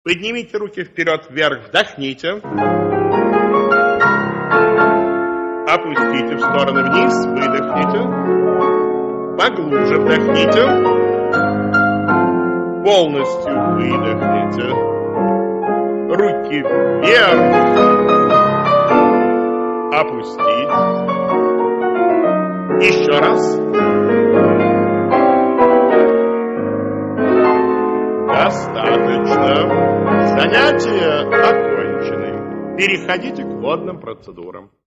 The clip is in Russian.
Поднимите руки вперед, вверх, вдохните. Опустите в стороны вниз, выдохните. Поглубже вдохните. Полностью выдохните. Руки вверх. Опустить. Еще раз. Достаточно. Занятия окончены. Переходите к водным процедурам.